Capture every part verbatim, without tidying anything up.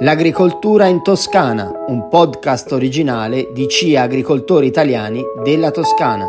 L'agricoltura in Toscana, un podcast originale di C I A Agricoltori Italiani della Toscana.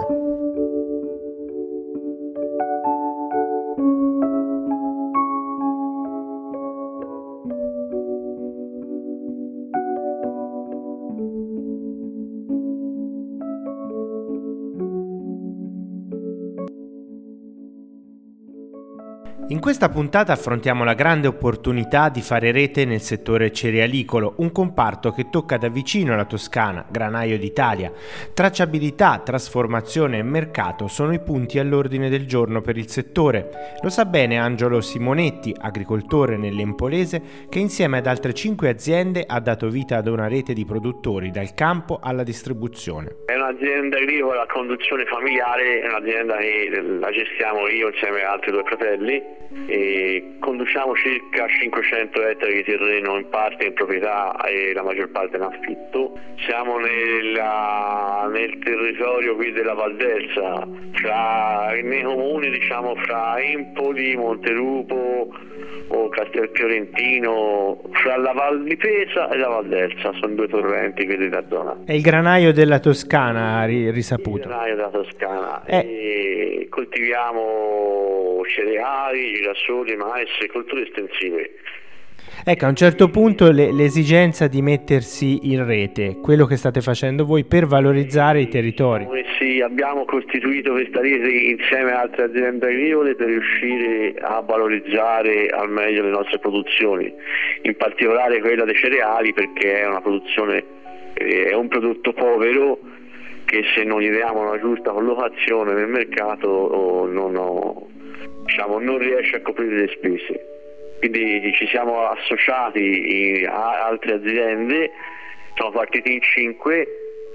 In questa puntata affrontiamo la grande opportunità di fare rete nel settore cerealicolo, un comparto che tocca da vicino la Toscana, granaio d'Italia. Tracciabilità, trasformazione e mercato sono i punti all'ordine del giorno per il settore. Lo sa bene Angelo Simonetti, agricoltore nell'Empolese, che insieme ad altre cinque aziende ha dato vita ad una rete di produttori dal campo alla distribuzione. È un'azienda agricola a conduzione familiare, è un'azienda che la gestiamo io insieme ad altri due fratelli. E conduciamo circa cinquecento ettari di terreno in parte in proprietà e la maggior parte in affitto. Siamo nella, nel territorio qui della Valdelsa, fra, nei comuni diciamo fra Empoli, Montelupo o Castelfiorentino, fra la Val di Pesa e la Valdelsa, sono due torrenti qui della zona. È il granaio della Toscana, risaputo. Il granaio della Toscana. Eh. E coltiviamo cereali, girasoli, mais e colture estensive. Ecco, a un certo punto le, l'esigenza di mettersi in rete, quello che state facendo voi per valorizzare i territori. Noi sì, abbiamo costituito questa rete insieme ad altre aziende agricole per riuscire a valorizzare al meglio le nostre produzioni, in particolare quella dei cereali, perché è una produzione, è un prodotto povero che se non gli diamo una giusta collocazione nel mercato non, ho, diciamo, non riesce a coprire le spese. Quindi ci siamo associati a altre aziende, siamo partiti in cinque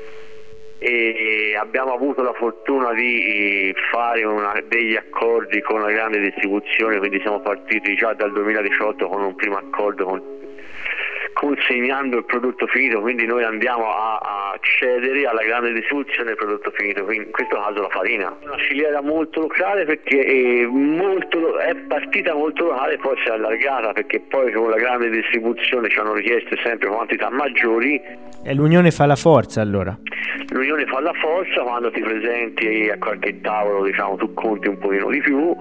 e abbiamo avuto la fortuna di fare una, degli accordi con la grande distribuzione, quindi siamo partiti già dal duemiladiciotto con un primo accordo con, consegnando il prodotto finito, quindi noi andiamo a, a accedere alla grande distribuzione del prodotto finito, quindi in questo caso la farina. Una filiera molto locale perché è, molto, è partita molto locale, poi si è allargata perché poi con la grande distribuzione ci hanno richieste sempre quantità maggiori. E l'unione fa la forza allora? L'unione fa la forza, quando ti presenti a qualche tavolo diciamo tu conti un pochino di più.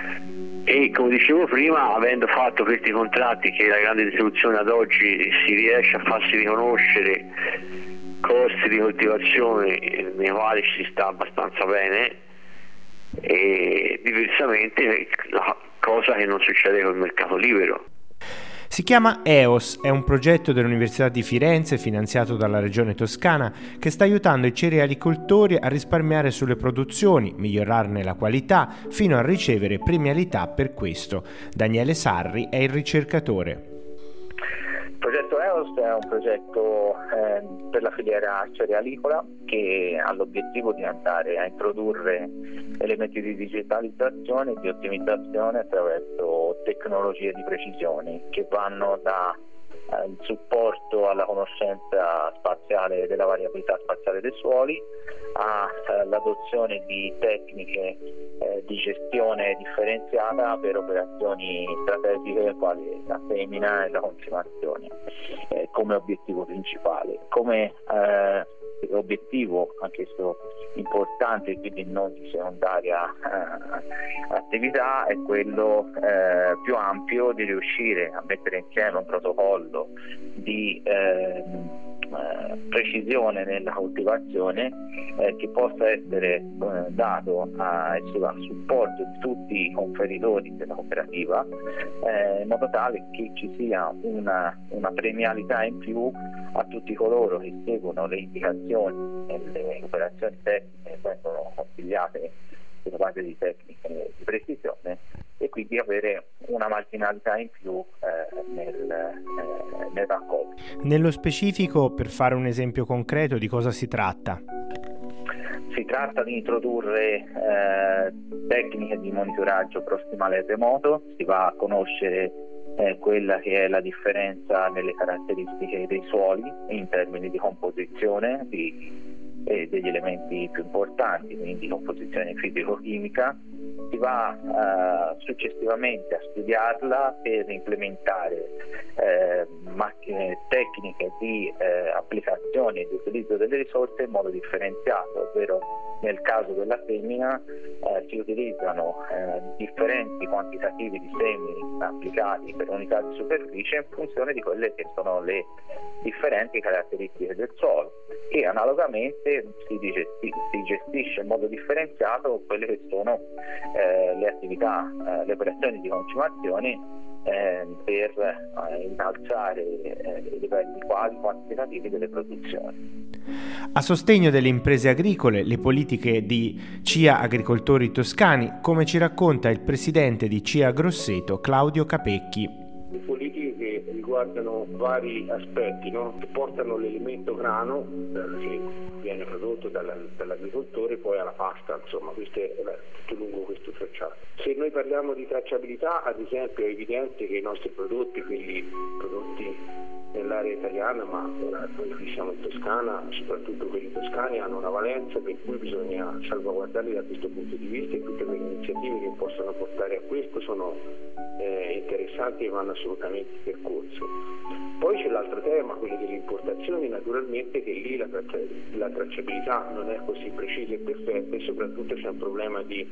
E come dicevo prima, avendo fatto questi contratti che la grande distribuzione ad oggi si riesce a farsi riconoscere costi di coltivazione nei quali ci si sta abbastanza bene, e diversamente la cosa che non succede col mercato libero. Si chiama E O S, è un progetto dell'Università di Firenze finanziato dalla Regione Toscana che sta aiutando i cerealicoltori a risparmiare sulle produzioni, migliorarne la qualità, fino a ricevere premialità per questo. Daniele Sarri è il ricercatore. Il progetto E O S è un progetto eh, per la filiera cerealicola che ha l'obiettivo di andare a introdurre elementi di digitalizzazione e di ottimizzazione attraverso tecnologie di precisione che vanno da eh, il supporto alla conoscenza spaziale della variabilità spaziale dei suoli all'adozione eh, di tecniche eh, di gestione differenziata per operazioni strategiche quali la semina e la consumazione eh, come obiettivo principale. Come eh, obiettivo, anche questo importante, quindi non di secondaria eh, attività, è quello eh, più ampio di riuscire a mettere insieme un protocollo di eh, eh, precisione nella coltivazione eh, che possa essere eh, dato a, a supporto di tutti i conferitori della cooperativa eh, in modo tale che ci sia una, una premialità in più a tutti coloro che seguono le indicazioni e le operazioni tecniche che vengono consigliate da parte di tecniche di precisione, e quindi avere una marginalità in più eh, nel, eh, nel raccolto. Nello specifico, per fare un esempio concreto, di cosa si tratta? Si tratta di introdurre eh, tecniche di monitoraggio prossimale e remoto, si va a conoscere eh, quella che è la differenza nelle caratteristiche dei suoli in termini di composizione di, eh, degli elementi più importanti, quindi composizione fisico-chimica, si va eh, successivamente a studiarla per implementare eh, macchine tecniche di eh, applicazione e di utilizzo delle risorse in modo differenziato, ovvero nel caso della semina eh, si utilizzano eh, differenti quantitativi di semi applicati per unità di superficie in funzione di quelle che sono le differenti caratteristiche del suolo, e analogamente si, digesti- si gestisce in modo differenziato quelle che sono eh, le attività, eh, le operazioni di concimazione eh, per eh, innalzare eh, i livelli quali quantitativi delle produzioni. A sostegno delle imprese agricole, le politiche di C I A Agricoltori Toscani, come ci racconta il presidente di C I A Grosseto, Claudio Capecchi. Le politiche che riguardano vari aspetti, no? Che portano l'elemento grano che viene prodotto dalla, dall'agricoltore poi alla pasta, insomma questo è tutto lungo questo tracciato. Se noi parliamo di tracciabilità, ad esempio, è evidente che i nostri prodotti, quelli prodotti nell'area italiana, ma noi qui siamo in Toscana, soprattutto quelli toscani hanno una valenza per cui bisogna salvaguardarli da questo punto di vista, e tutte le iniziative che possono portare a questo sono eh, interessanti e vanno assolutamente percorse. Poi c'è l'altro tema, quello delle importazioni, naturalmente, che lì la, traccia, la tracciabilità non è così precisa e perfetta, e soprattutto c'è un problema di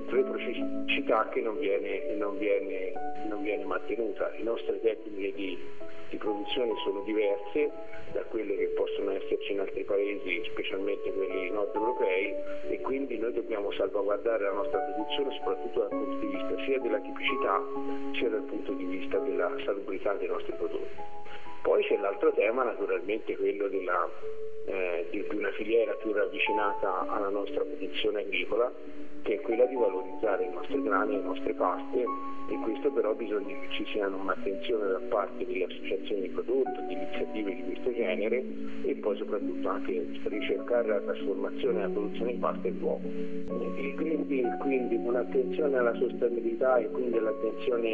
reciprocità che non viene, non viene, non viene mantenuta. Le nostre tecniche di, di produzione sono diverse da quelle che possono esserci in altri paesi, specialmente quelli nord europei, e quindi noi dobbiamo salvaguardare la nostra produzione soprattutto dal punto di vista sia della tipicità sia dal punto di vista della salubrità dei nostri prodotti. Poi c'è l'altro tema, naturalmente quello della, eh, di, di una filiera più ravvicinata alla nostra produzione agricola, che è quella di valorizzare i nostri grani e le nostre paste, e questo però bisogna che ci sia un'attenzione da parte delle associazioni di prodotto, di iniziative di questo genere, e poi soprattutto anche ricercare la trasformazione e la produzione di pasta in uovo. Il Green Deal, quindi un'attenzione alla sostenibilità e quindi all'attenzione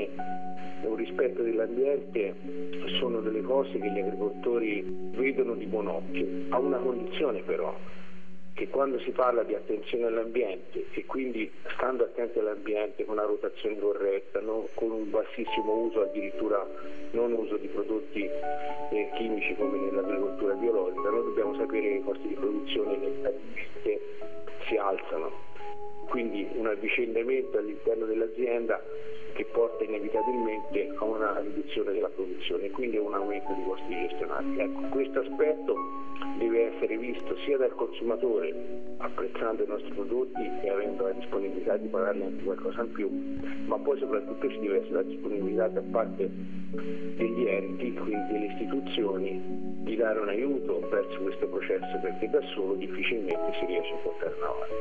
e un rispetto dell'ambiente, sono delle cose che gli agricoltori vedono di buon occhio, a una condizione però, che quando si parla di attenzione all'ambiente, e quindi stando attenti all'ambiente con una rotazione corretta, non con un bassissimo uso, addirittura non uso di prodotti eh, chimici come nell'agricoltura biologica, noi dobbiamo sapere che i costi di produzione inevitabilmente si alzano, quindi un avvicendamento all'interno dell'azienda che porta inevitabilmente a una riduzione della produzione e quindi a un aumento di costi gestionali. Ecco, questo aspetto deve essere visto sia dal consumatore, apprezzando i nostri prodotti e avendo la disponibilità di pagarne anche qualcosa in più, ma poi soprattutto ci deve essere la disponibilità da parte degli enti, quindi delle istituzioni, di dare un aiuto verso questo processo, perché da solo difficilmente si riesce a portarlo avanti.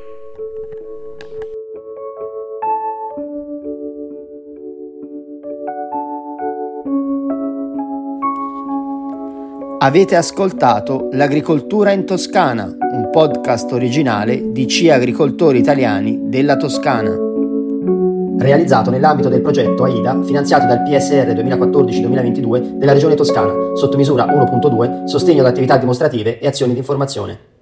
Avete ascoltato L'agricoltura in Toscana, un podcast originale di C I A Agricoltori Italiani della Toscana. Realizzato nell'ambito del progetto AIDA, finanziato dal P S R duemilaquattordici duemilaventidue della Regione Toscana, sottomisura uno punto due, sostegno ad attività dimostrative e azioni di informazione.